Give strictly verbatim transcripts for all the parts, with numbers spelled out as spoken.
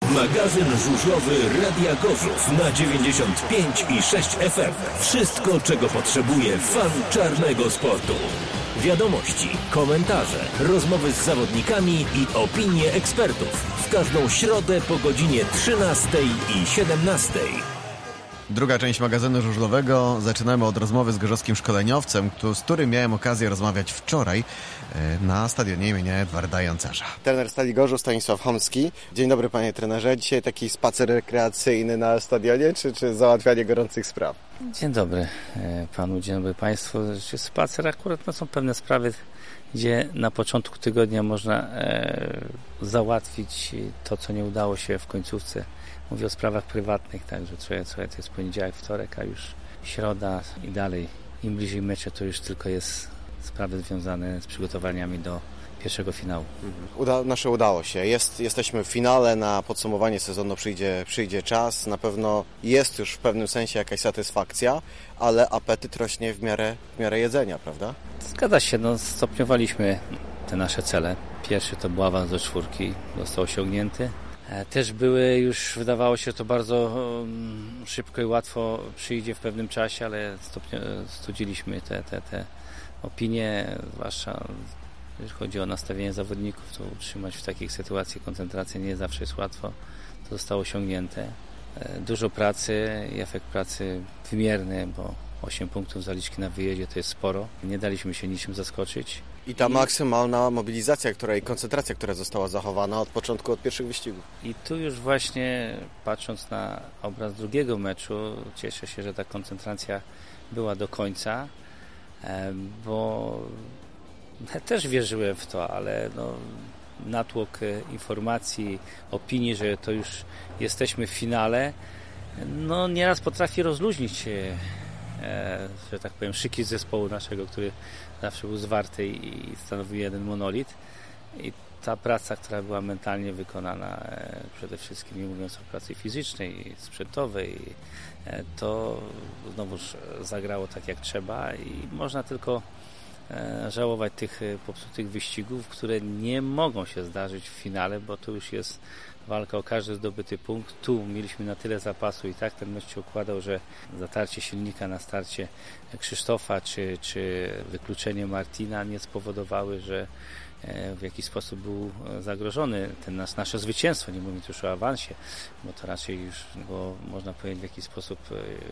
Magazyn żużlowy Radia Gorzów na dziewięćdziesiąt pięć i sześć F M. Wszystko, czego potrzebuje fan czarnego sportu. Wiadomości, komentarze, rozmowy z zawodnikami i opinie ekspertów. W każdą środę po godzinie trzynastej i siedemnastej. Druga część magazynu żużlowego. Zaczynamy od rozmowy z gorzowskim szkoleniowcem, z którym miałem okazję rozmawiać wczoraj na stadionie imienia Edwarda Jancarza. Trener Stali Gorzów Stanisław Chomski. Dzień dobry, panie trenerze. Dzisiaj taki spacer rekreacyjny na stadionie, czy, czy załatwianie gorących spraw? Dzień dobry panu, dzień dobry państwu. Spacer akurat no, są pewne sprawy, gdzie na początku tygodnia można e, załatwić to, co nie udało się w końcówce. Mówię o sprawach prywatnych, także trochę, trochę to jest poniedziałek, wtorek, a już środa i dalej. Im bliżej meczu, to już tylko jest sprawy związane z przygotowaniami do pierwszego finału. Uda, nasze udało się. Jest, jesteśmy w finale, na podsumowanie sezonu przyjdzie, przyjdzie czas. Na pewno jest już w pewnym sensie jakaś satysfakcja, ale apetyt rośnie w miarę, w miarę jedzenia, prawda? Zgadza się, no, stopniowaliśmy te nasze cele. Pierwszy to był awans do czwórki, został osiągnięty. Też były już, wydawało się, że to bardzo um, szybko i łatwo przyjdzie w pewnym czasie, ale stopnio, studziliśmy te, te, te opinie, zwłaszcza jeżeli chodzi o nastawienie zawodników, to utrzymać w takich sytuacjach koncentrację nie zawsze jest łatwo. To zostało osiągnięte. Dużo pracy i efekt pracy wymierny, bo osiem punktów zaliczki na wyjeździe to jest sporo. Nie daliśmy się niczym zaskoczyć. I ta maksymalna mobilizacja która, i koncentracja, która została zachowana od początku, od pierwszych wyścigów. I tu już właśnie patrząc na obraz drugiego meczu, cieszę się, że ta koncentracja była do końca, bo ja też wierzyłem w to, ale no, natłok informacji, opinii, że to już jesteśmy w finale, no nieraz potrafi rozluźnić się, że tak powiem, szyki zespołu naszego, który zawsze był zwarty i stanowił jeden monolit. I ta praca, która była mentalnie wykonana, przede wszystkim nie mówiąc o pracy fizycznej, sprzętowej, to znowuż zagrało tak jak trzeba i można tylko żałować tych popsutych wyścigów, które nie mogą się zdarzyć w finale, bo to już jest walka o każdy zdobyty punkt. Tu mieliśmy na tyle zapasu i tak ten mecz się układał, że zatarcie silnika na starcie Krzysztofa czy, czy wykluczenie Martina nie spowodowały, że w jakiś sposób był zagrożony ten nasz, nasze zwycięstwo. Nie mówię tu już o awansie, bo to raczej już było, można powiedzieć, w jakiś sposób,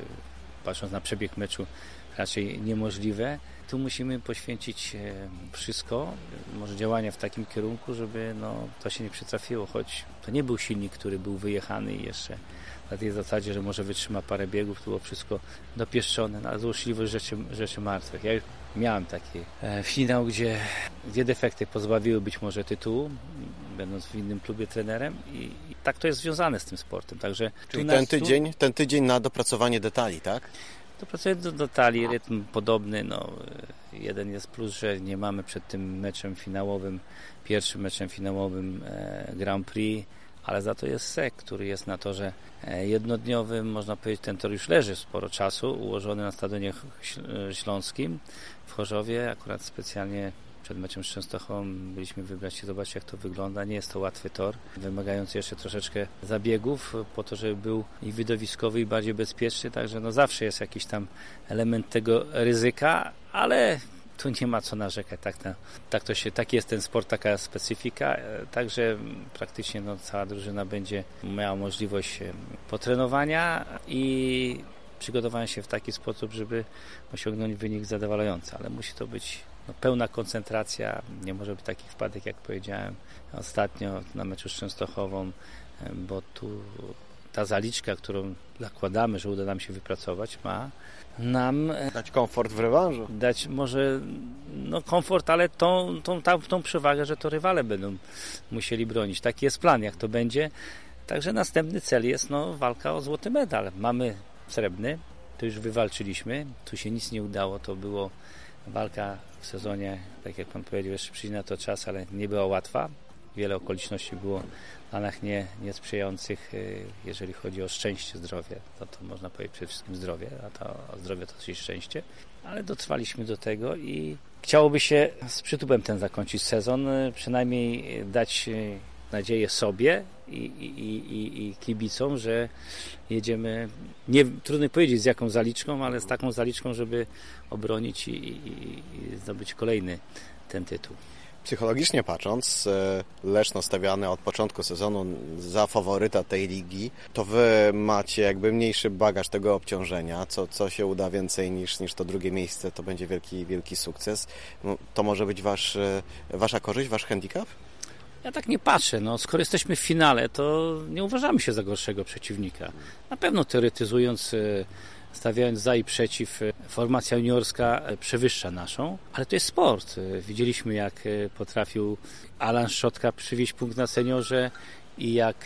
patrząc na przebieg meczu, raczej niemożliwe. Tu musimy poświęcić wszystko, może działania w takim kierunku, żeby no, to się nie przytrafiło, choć to nie był silnik, który był wyjechany i jeszcze na tej zasadzie, że może wytrzyma parę biegów, to było wszystko dopieszczone, no, ale złośliwość rzeczy, rzeczy martwych. Ja już miałem taki e, finał, gdzie, gdzie defekty pozbawiły być może tytułu, będąc w innym klubie trenerem i, i tak to jest związane z tym sportem. Także Czyli ten tydzień, ten tydzień na dopracowanie detali, tak? Dopracowanie do detali, rytm podobny. No, jeden jest plus, że nie mamy przed tym meczem finałowym, pierwszym meczem finałowym e, Grand Prix, ale za to jest S E K, który jest na torze jednodniowym. Można powiedzieć, ten tor już leży sporo czasu, ułożony na stadionie śląskim w Chorzowie. Akurat specjalnie przed meczem z Częstochową byliśmy wybrać się, zobaczyć jak to wygląda. Nie jest to łatwy tor, wymagający jeszcze troszeczkę zabiegów po to, żeby był i widowiskowy, i bardziej bezpieczny, także no zawsze jest jakiś tam element tego ryzyka, ale tu nie ma co narzekać. Tak, na, tak to się, taki jest ten sport, taka specyfika, także praktycznie no, cała drużyna będzie miała możliwość potrenowania i przygotowania się w taki sposób, żeby osiągnąć wynik zadowalający, ale musi to być no, pełna koncentracja, nie może być taki wpadek, jak powiedziałem ostatnio na meczu z Częstochową, bo tu ta zaliczka, którą zakładamy, że uda nam się wypracować, ma nam dać komfort w rewanżu. Dać może no, komfort, ale tą, tą, tą, tą przewagę, że to rywale będą musieli bronić. Taki jest plan, jak to będzie. Także następny cel jest no, walka o złoty medal. Mamy srebrny, to już wywalczyliśmy, tu się nic nie udało, to było walka w sezonie, tak jak pan powiedział, jeszcze przyjdzie na to czas, ale nie była łatwa. Wiele okoliczności było dla nas nie, niesprzyjających, jeżeli chodzi o szczęście, zdrowie. To, to można powiedzieć przede wszystkim zdrowie, a to a zdrowie to też szczęście. Ale dotrwaliśmy do tego i chciałoby się z przytupem ten zakończyć sezon, przynajmniej dać nadzieję sobie i, i, i, i kibicom, że jedziemy, nie, trudno powiedzieć z jaką zaliczką, ale z taką zaliczką, żeby obronić i, i, i zdobyć kolejny ten tytuł. Psychologicznie patrząc, Leszno stawiane od początku sezonu za faworyta tej ligi, to wy macie jakby mniejszy bagaż tego obciążenia, co, co się uda więcej niż, niż to drugie miejsce, to będzie wielki, wielki sukces. To może być wasz, wasza korzyść, wasz handicap? Ja tak nie patrzę. No, skoro jesteśmy w finale, to nie uważamy się za gorszego przeciwnika. Na pewno teoretyzując, stawiając za i przeciw, formacja juniorska przewyższa naszą, ale to jest sport. Widzieliśmy, jak potrafił Alan Szczotka przywieźć punkt na seniorze i jak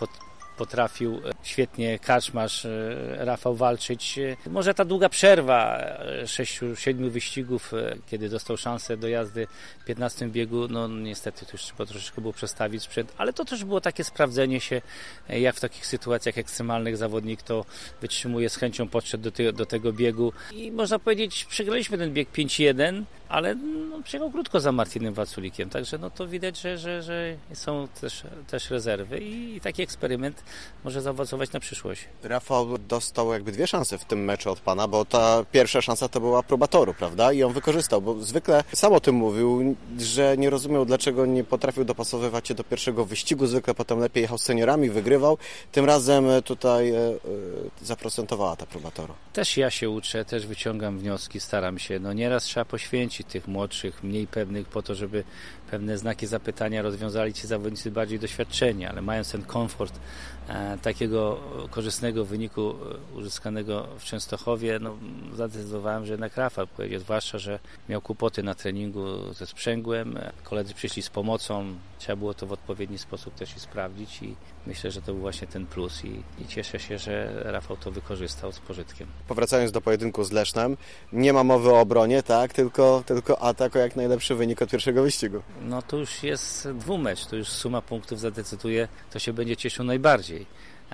potrafił świetnie karczmarz Rafał walczyć. Może ta długa przerwa sześciu, siedmiu wyścigów, kiedy dostał szansę do jazdy w piętnastym biegu, no niestety to już trzeba troszeczkę było przestawić sprzęt, ale to też było takie sprawdzenie się, jak w takich sytuacjach ekstremalnych zawodnik to wytrzymuje, z chęcią podszedł do, ty, do tego biegu i można powiedzieć, przegraliśmy ten bieg pięć jeden, ale no, przyjechał krótko za Martinem Waculikiem, także no to widać, że, że, że są też, też rezerwy i, i taki eksperyment może zaowocować na przyszłość. Rafał dostał jakby dwie szanse w tym meczu od pana, bo ta pierwsza szansa to była próba toru, prawda? I on wykorzystał, bo zwykle sam o tym mówił, że nie rozumiał, dlaczego nie potrafił dopasowywać się do pierwszego wyścigu, zwykle potem lepiej jechał z seniorami, wygrywał. Tym razem tutaj e, e, zaprocentowała ta próba toru. Też ja się uczę, też wyciągam wnioski, staram się. No nieraz trzeba poświęcić tych młodszych, mniej pewnych po to, żeby pewne znaki zapytania rozwiązali ci zawodnicy bardziej doświadczeni, ale mając ten komfort e, takiego korzystnego wyniku uzyskanego w Częstochowie, no zadecydowałem, że jednak Rafał pojedzie, zwłaszcza, że miał kłopoty na treningu ze sprzęgłem, koledzy przyszli z pomocą, trzeba było to w odpowiedni sposób też i sprawdzić i myślę, że to był właśnie ten plus i, i cieszę się, że Rafał to wykorzystał z pożytkiem. Powracając do pojedynku z Lesznem, nie ma mowy o obronie, tak, tylko, tylko atak o jak najlepszy wynik od pierwszego wyścigu. No to już jest dwumecz, to już suma punktów zadecyduje, to się będzie cieszył najbardziej.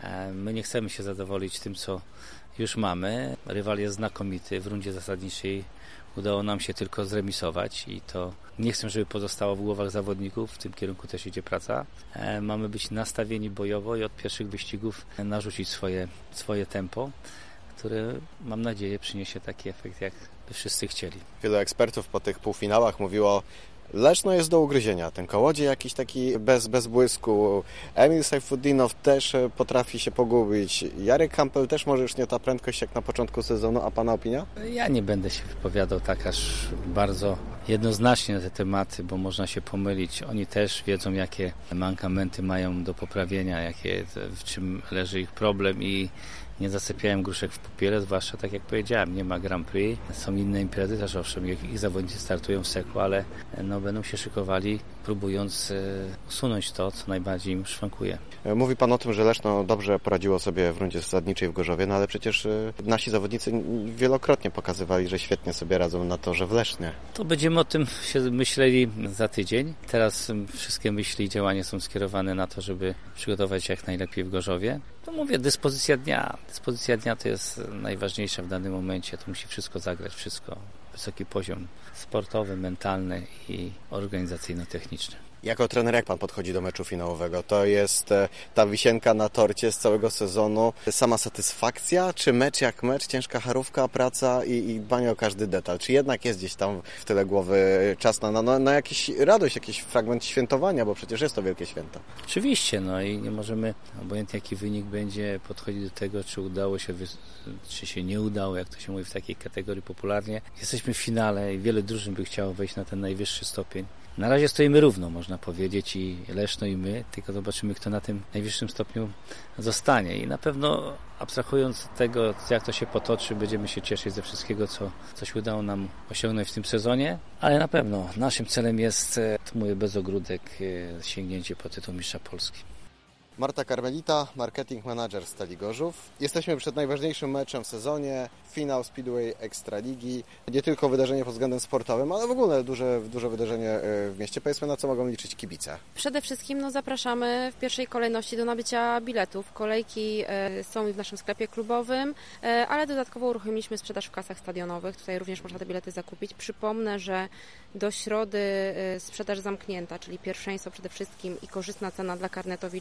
My nie chcemy się zadowolić tym, co już mamy. Rywal jest znakomity, w rundzie zasadniczej udało nam się tylko zremisować i to nie chcę, żeby pozostało w głowach zawodników, w tym kierunku też idzie praca. Mamy być nastawieni bojowo i od pierwszych wyścigów narzucić swoje, swoje tempo, które mam nadzieję przyniesie taki efekt, jak by wszyscy chcieli. Wielu ekspertów po tych półfinałach mówiło, Leszno jest do ugryzienia, ten Kołodziej jakiś taki bez, bez błysku, Emil Sajfudinow też potrafi się pogubić, Jarek Kampel też może już nie ta prędkość jak na początku sezonu, a pana opinia? Ja nie będę się wypowiadał tak aż bardzo jednoznacznie na te tematy, bo można się pomylić. Oni też wiedzą, jakie mankamenty mają do poprawienia, jakie, w czym leży ich problem i nie zasypiałem gruszek w popiele, zwłaszcza tak jak powiedziałem, nie ma Grand Prix, są inne imprezy, też owszem, ich zawodnicy startują w seku, ale no, będą się szykowali, próbując usunąć to, co najbardziej im szwankuje. Mówi pan o tym, że Leszno dobrze poradziło sobie w rundzie zasadniczej w Gorzowie, no ale przecież nasi zawodnicy wielokrotnie pokazywali, że świetnie sobie radzą na torze w Lesznie. To będziemy o tym się myśleli za tydzień. Teraz wszystkie myśli i działania są skierowane na to, żeby przygotować się jak najlepiej w Gorzowie. To mówię, dyspozycja dnia. Dyspozycja dnia to jest najważniejsza w danym momencie. To musi wszystko zagrać, wszystko. Wysoki poziom sportowy, mentalny i organizacyjno-techniczny. Jako trener, jak pan podchodzi do meczu finałowego? To jest ta wisienka na torcie z całego sezonu. Sama satysfakcja, czy mecz jak mecz, ciężka charówka, praca i, i dbanie o każdy detal? Czy jednak jest gdzieś tam w tyle głowy czas na, na, na jakąś radość, jakiś fragment świętowania, bo przecież jest to wielkie święto. Oczywiście, no i nie możemy, obojętnie jaki wynik będzie, podchodzić do tego, czy udało się, czy się nie udało, jak to się mówi w takiej kategorii popularnie. Jesteśmy w finale i wiele drużyn by chciało wejść na ten najwyższy stopień. Na razie stoimy równo, można powiedzieć, i Leszno i my, tylko zobaczymy, kto na tym najwyższym stopniu zostanie. I na pewno, abstrahując od tego, jak to się potoczy, będziemy się cieszyć ze wszystkiego, co, co się udało nam osiągnąć w tym sezonie, ale na pewno naszym celem jest, mówię bez ogródek, sięgnięcie po tytuł mistrza Polski. Marta Karmelita, marketing manager Stali Gorzów. Jesteśmy przed najważniejszym meczem w sezonie, finał Speedway Ekstraligi. Nie tylko wydarzenie pod względem sportowym, ale w ogóle duże, duże wydarzenie w mieście. Powiedzmy, na co mogą liczyć kibice. Przede wszystkim no, zapraszamy w pierwszej kolejności do nabycia biletów. Kolejki e, są w naszym sklepie klubowym, e, ale dodatkowo uruchomiliśmy sprzedaż w kasach stadionowych. Tutaj również można te bilety zakupić. Przypomnę, że do środy e, sprzedaż zamknięta, czyli pierwszeństwo przede wszystkim i korzystna cena dla karnetowiczów.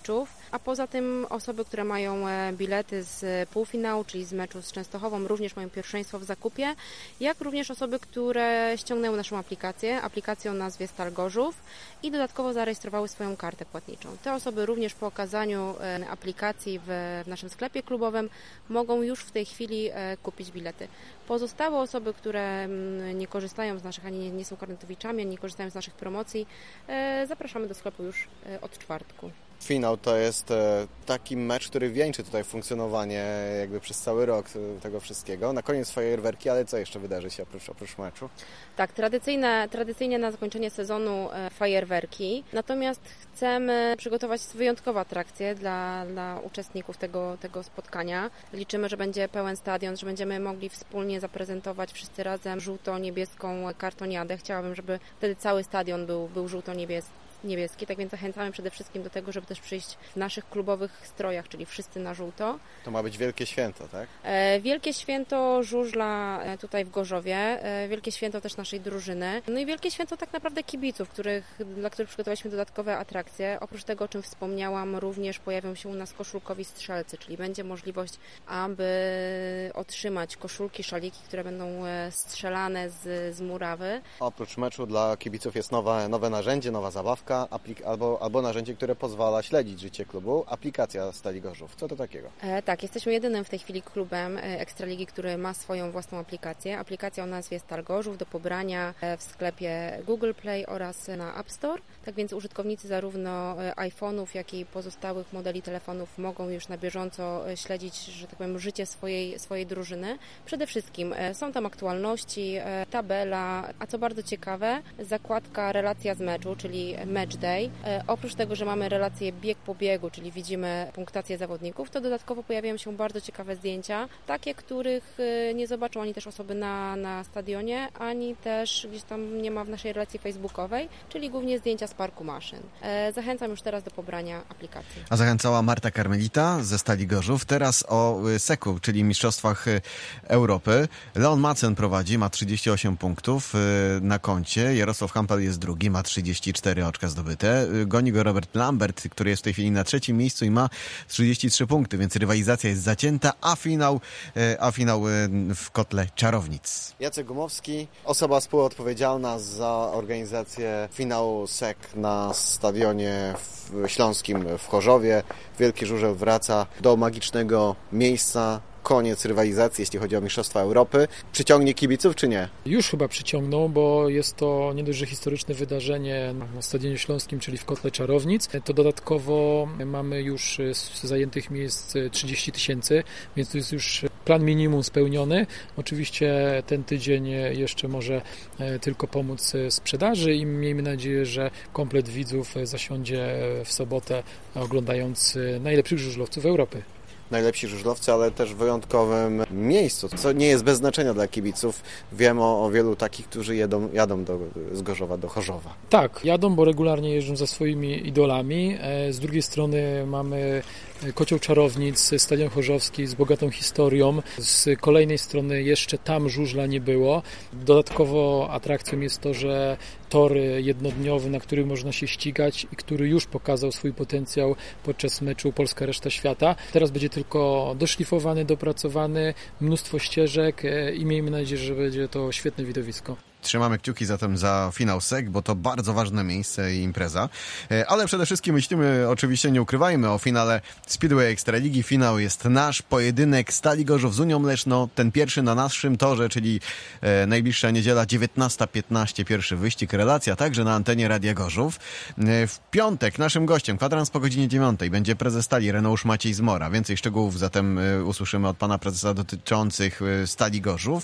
a poza tym osoby, które mają bilety z półfinału, czyli z meczu z Częstochową, również mają pierwszeństwo w zakupie, jak również osoby, które ściągnęły naszą aplikację, aplikację o nazwie Stal Gorzów i dodatkowo zarejestrowały swoją kartę płatniczą. Te osoby również po okazaniu aplikacji w naszym sklepie klubowym mogą już w tej chwili kupić bilety. Pozostałe osoby, które nie korzystają z naszych, ani nie, nie są karnetowiczami, ani nie korzystają z naszych promocji, zapraszamy do sklepu już od czwartku. Finał to jest taki mecz, który wieńczy tutaj funkcjonowanie jakby przez cały rok tego wszystkiego. Na koniec fajerwerki, ale co jeszcze wydarzy się oprócz, oprócz meczu? Tak, tradycyjne, tradycyjnie na zakończenie sezonu fajerwerki, natomiast chcemy przygotować wyjątkową atrakcję dla, dla uczestników tego, tego spotkania. Liczymy, że będzie pełen stadion, że będziemy mogli wspólnie zaprezentować wszyscy razem żółto-niebieską kartoniadę. Chciałabym, żeby wtedy cały stadion był, był żółto-niebieski. niebieski, tak więc zachęcamy przede wszystkim do tego, żeby też przyjść w naszych klubowych strojach, czyli wszyscy na żółto. To ma być wielkie święto, tak? E, wielkie święto żużla tutaj w Gorzowie, e, wielkie święto też naszej drużyny, no i wielkie święto tak naprawdę kibiców, których, dla których przygotowaliśmy dodatkowe atrakcje. Oprócz tego, o czym wspomniałam, również pojawią się u nas koszulkowi strzelcy, czyli będzie możliwość, aby otrzymać koszulki, szaliki, które będą strzelane z, z murawy. Oprócz meczu dla kibiców jest nowe, nowe narzędzie, nowa zabawka, Aplik- albo, albo narzędzie, które pozwala śledzić życie klubu, aplikacja Stali Gorzów. Co to takiego? E, tak, jesteśmy jedynym w tej chwili klubem Ekstraligi, który ma swoją własną aplikację. Aplikacja o nazwie Stal Gorzów do pobrania w sklepie Google Play oraz na App Store. Tak więc użytkownicy zarówno iPhone'ów, jak i pozostałych modeli telefonów mogą już na bieżąco śledzić, że tak powiem, życie swojej, swojej drużyny. Przede wszystkim są tam aktualności, tabela, a co bardzo ciekawe, zakładka relacja z meczu, czyli Match Day. E, oprócz tego, że mamy relację bieg po biegu, czyli widzimy punktację zawodników, to dodatkowo pojawiają się bardzo ciekawe zdjęcia, takie, których e, nie zobaczą ani też osoby na, na stadionie, ani też gdzieś tam nie ma w naszej relacji facebookowej, czyli głównie zdjęcia z parku maszyn. E, zachęcam już teraz do pobrania aplikacji. A zachęcała Marta Karmelita ze Stali Gorzów. Teraz o Seku, czyli Mistrzostwach Europy. Leon Macen prowadzi, ma trzydzieści osiem punktów na koncie. Jarosław Hampel jest drugi, ma trzydzieści cztery oczka zdobyte. Goni go Robert Lambert, który jest w tej chwili na trzecim miejscu i ma trzydzieści trzy punkty, więc rywalizacja jest zacięta, a finał, a finał w kotle czarownic. Jacek Gumowski, osoba współodpowiedzialna za organizację finału S E K na stadionie śląskim w Chorzowie. Wielki Żużel wraca do magicznego miejsca. Koniec rywalizacji, jeśli chodzi o Mistrzostwa Europy. Przyciągnie kibiców, czy nie? Już chyba przyciągną, bo jest to nie dość, że historyczne wydarzenie na Stadionie Śląskim, czyli w Kotle Czarownic, to dodatkowo mamy już z zajętych miejsc trzydzieści tysięcy, więc to jest już plan minimum spełniony. Oczywiście ten tydzień jeszcze może tylko pomóc sprzedaży i miejmy nadzieję, że komplet widzów zasiądzie w sobotę, oglądając najlepszych żużlowców Europy. Najlepsi żużlowcy, ale też w wyjątkowym miejscu, co nie jest bez znaczenia dla kibiców. Wiem o, o wielu takich, którzy jedą, jadą do, z Gorzowa do Chorzowa. Tak, jadą, bo regularnie jeżdżą za swoimi idolami. Z drugiej strony mamy Kocioł Czarownic, Stadion Chorzowski z bogatą historią. Z kolejnej strony jeszcze tam żużla nie było. Dodatkowo atrakcją jest to, że tor jednodniowy, na którym można się ścigać i który już pokazał swój potencjał podczas meczu Polska Reszta Świata. Teraz będzie tylko doszlifowany, dopracowany, mnóstwo ścieżek i miejmy nadzieję, że będzie to świetne widowisko. Trzymamy kciuki zatem za finał S E K, bo to bardzo ważne miejsce i impreza. Ale przede wszystkim myślimy, oczywiście nie ukrywajmy, o finale Speedway Ekstraligi. Finał jest nasz, pojedynek Stali Gorzów z Unią Leszno, ten pierwszy na naszym torze, czyli najbliższa niedziela, dziewiętnasta piętnaście, pierwszy wyścig, relacja, także na antenie Radia Gorzów. W piątek naszym gościem, kwadrans po godzinie dziewiątej, będzie prezes Stali Reneusz Maciej Zmora. Więcej szczegółów zatem usłyszymy od pana prezesa dotyczących Stali Gorzów.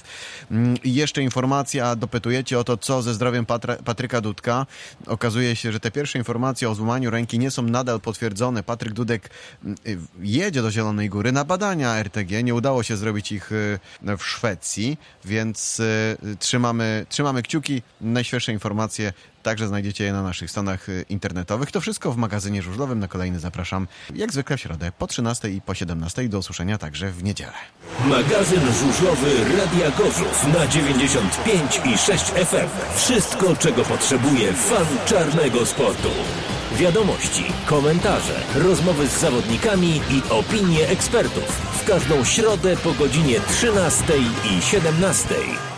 I jeszcze informacja, dopytujecie o to, co ze zdrowiem Patry- Patryka Dudka. Okazuje się, że te pierwsze informacje o złamaniu ręki nie są nadal potwierdzone. Patryk Dudek jedzie do Zielonej Góry na badania R T G. Nie udało się zrobić ich w Szwecji, więc trzymamy, trzymamy kciuki. Najświeższe informacje także znajdziecie je na naszych stronach internetowych. To wszystko w magazynie żużlowym. Na kolejny zapraszam jak zwykle w środę po trzynastej i po siedemnastej. Do usłyszenia także w niedzielę. Magazyn żużlowy Radia Gorzów na dziewięćdziesiąt pięć i sześć F M. Wszystko, czego potrzebuje fan czarnego sportu. Wiadomości, komentarze, rozmowy z zawodnikami i opinie ekspertów. W każdą środę po godzinie trzynastej i siedemnastej.